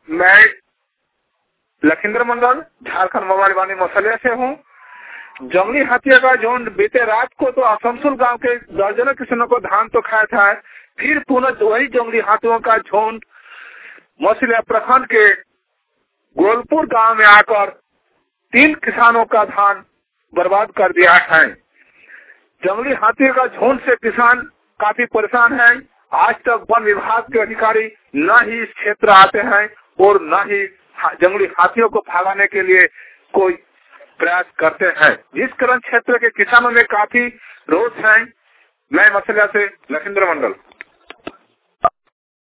मैं लखींद्र मंडल झारखंड मोबाइल वाणी मसले से हूँ। जंगली हाथियों का झुंड बीते रात को तो आसनसोल गांव के दर्जनों किसानों को धान तो खाया था, फिर पुनः वही जंगली हाथियों का झुंड मछलिया प्रखंड के गोलपुर गांव में आकर 3 किसानों का धान बर्बाद कर दिया है। जंगली हाथियों का झुंड से किसान काफी परेशान है। आज तक वन विभाग के अधिकारी न ही इस क्षेत्र आते हैं और न ही जंगली हाथियों को भगाने के लिए कोई प्रयास करते हैं, जिस कारण क्षेत्र के किसानों में काफी रोष है। मैं मसलिया से लखींद्र मंडल।